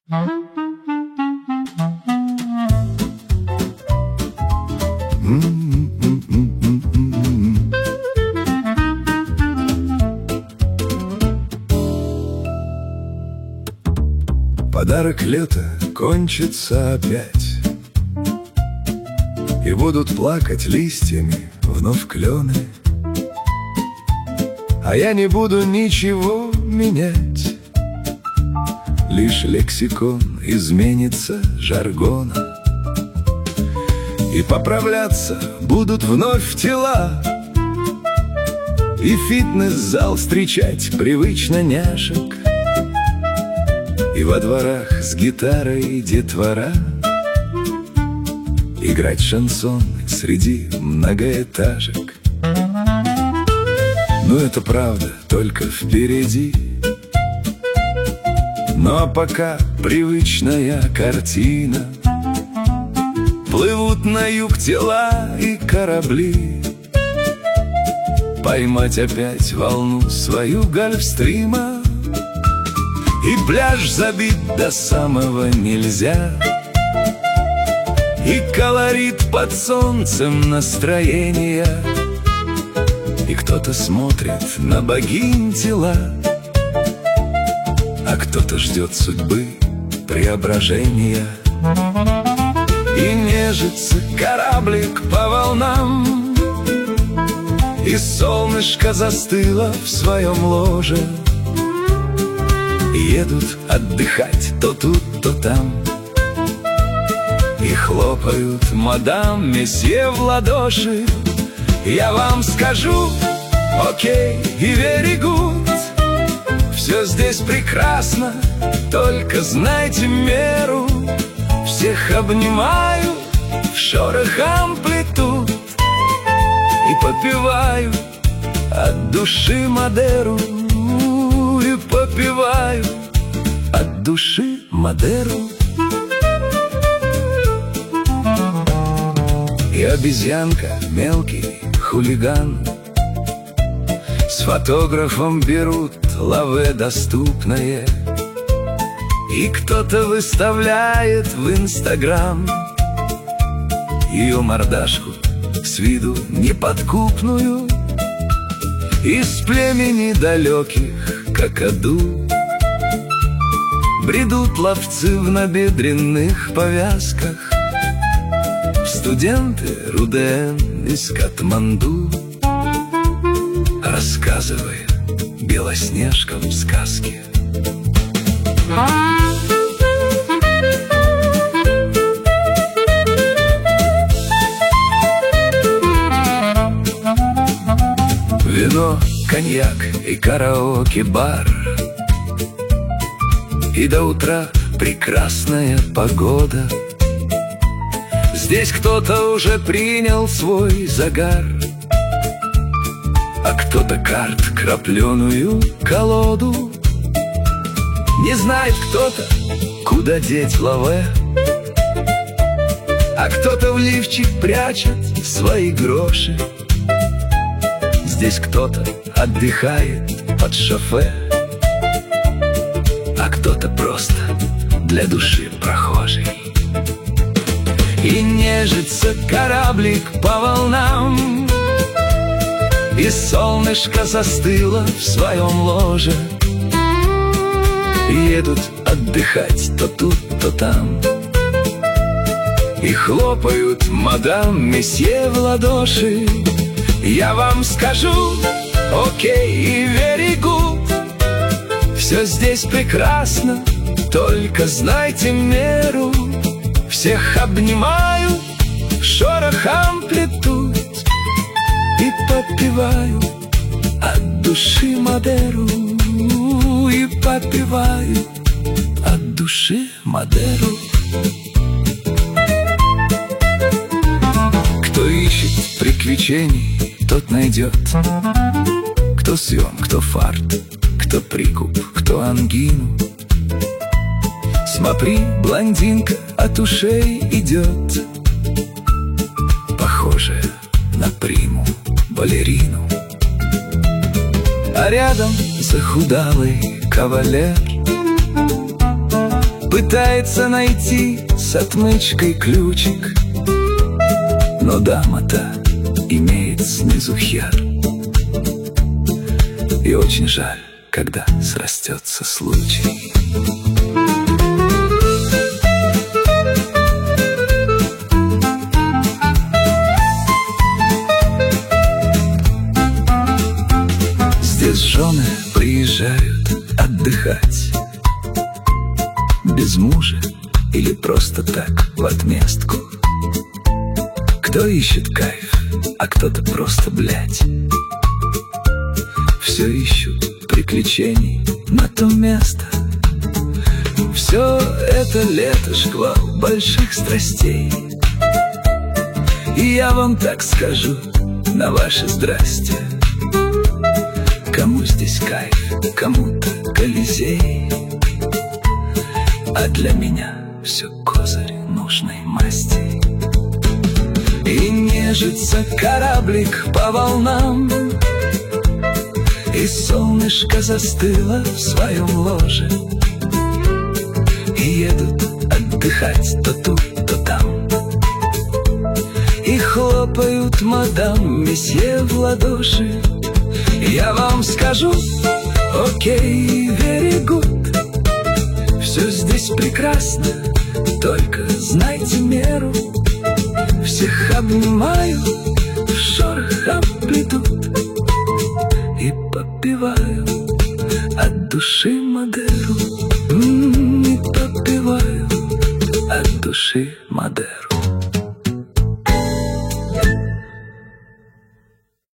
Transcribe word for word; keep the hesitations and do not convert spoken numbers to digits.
Подарок лета кончится опять, и будут плакать листьями вновь клены. А я не буду ничего менять, лишь лексикон изменится жаргоном, и поправляться будут вновь тела, и фитнес-зал встречать привычно няшек, и во дворах с гитарой детвора играть шансон среди многоэтажек. Ну это правда только впереди. Ну а пока привычная картина. Плывут на юг тела и корабли. Поймать опять волну свою гольфстрима, и пляж забит до самого нельзя, и колорит под солнцем настроения, и кто-то смотрит на богинь тела, а кто-то ждет судьбы преображения. И нежится кораблик по волнам, и солнышко застыло в своем ложе. Едут отдыхать то тут, то там, и хлопают мадам, месье в ладоши. Я вам скажу, окей и very good. Все здесь прекрасно, только знайте меру. Всех обнимаю в шорох амплитуд и попиваю от души Мадеру. И попиваю от души Мадеру. И обезьянка, мелкий хулиган, с фотографом берут лаве доступное, и кто-то выставляет в Инстаграм ее мордашку с виду неподкупную, из племени далеких какаду. Бредут ловцы в набедренных повязках, студенты РУДН из Катманду, рассказывая белоснежкам сказки. Вино, коньяк и караоке-бар, и до утра прекрасная погода. Здесь кто-то уже принял свой загар, а кто-то карт крапленую колоду. Не знает кто-то, куда деть лаве, а кто-то в лифчик прячет свои гроши. Здесь кто-то отдыхает под шофе, а кто-то просто для души прохожий. И нежится кораблик по волнам, и солнышко застыло в своем ложе. Едут отдыхать то тут, то там, и хлопают мадам, месье в ладоши. Я вам скажу, окей и very good. Все здесь прекрасно, только знайте меру. Всех обнимаю в шорох амплитуд и попиваю от души Мадеру. И попиваю от души Мадеру. Кто ищет приключений, тот найдет. Кто съем, кто фарт, кто прикуп, кто ангину. Смотри, блондинка от ушей идет, похожая на приму балерину. А рядом захудалый кавалер пытается найти с отмычкой ключик, но дама-то имеет снизу хер. И очень жаль, когда срастется случай. Здесь жены приезжают отдыхать без мужа или просто так в отместку. Кто ищет кайф, а кто-то просто, блядь, все ищут приключений на то место. Все это лето шквал больших страстей, и я вам так скажу на ваше здрасте: кому здесь кайф, кому-то Колизей, а для меня все козырь нужной масти. И нежится кораблик по волнам, и солнышко застыло в своем ложе, и едут отдыхать то тут, то там, и хлопают мадам месье в ладоши. Я вам скажу: окей, very good, все здесь прекрасно, только знайте меру. Всех обнимаю, в шорох обплетут, и попиваю от души Мадеру. М-м, и попиваю от души Мадеру.